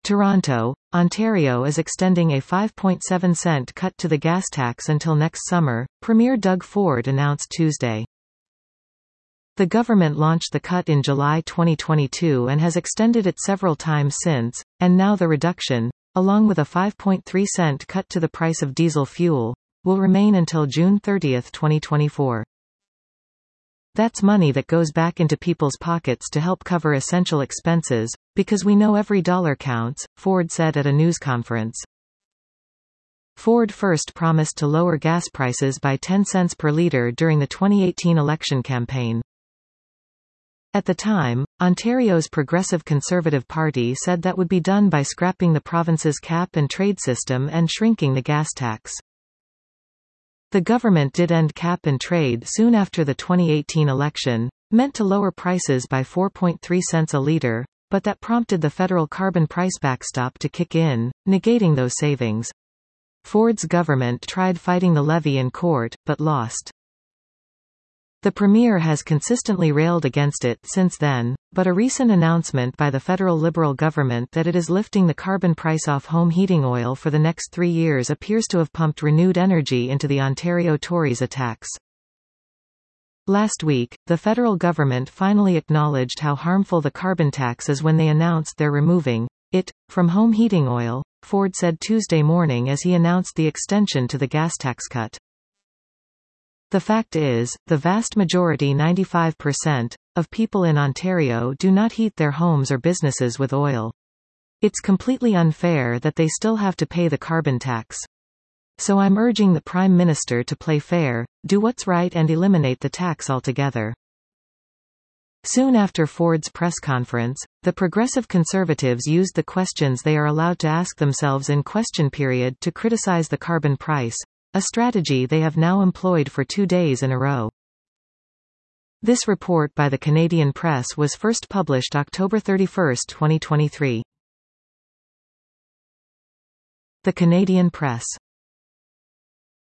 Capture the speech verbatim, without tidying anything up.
Toronto, Ontario is extending a five point seven cent cut to the gas tax until next summer, Premier Doug Ford announced Tuesday. The government launched the cut in July twenty twenty-two and has extended it several times since, and now the reduction, along with a five point three cent cut to the price of diesel fuel, will remain until June thirtieth twenty twenty-four. That's money that goes back into people's pockets to help cover essential expenses, because we know every dollar counts, Ford said at a news conference. Ford first promised to lower gas prices by ten cents per litre during the twenty eighteen election campaign. At the time, Ontario's Progressive Conservative Party said that would be done by scrapping the province's cap and trade system and shrinking the gas tax. The government did end cap and trade soon after the twenty eighteen election, meant to lower prices by four point three cents a litre, but that prompted the federal carbon price backstop to kick in, negating those savings. Ford's government tried fighting the levy in court, but lost. The Premier has consistently railed against it since then, but a recent announcement by the federal Liberal government that it is lifting the carbon price off home heating oil for the next three years appears to have pumped renewed energy into the Ontario Tories' attacks. Last week, the federal government finally acknowledged how harmful the carbon tax is when they announced they're removing it from home heating oil, Ford said Tuesday morning as he announced the extension to the gas tax cut. The fact is, the vast majority ninety-five percent, of people in Ontario do not heat their homes or businesses with oil. It's completely unfair that they still have to pay the carbon tax. So I'm urging the Prime Minister to play fair, do what's right and eliminate the tax altogether. Soon after Ford's press conference, the Progressive Conservatives used the questions they are allowed to ask themselves in question period to criticize the carbon price, a strategy they have now employed for two days in a row. This report by the Canadian Press was first published October thirty-first twenty twenty-three. The Canadian Press.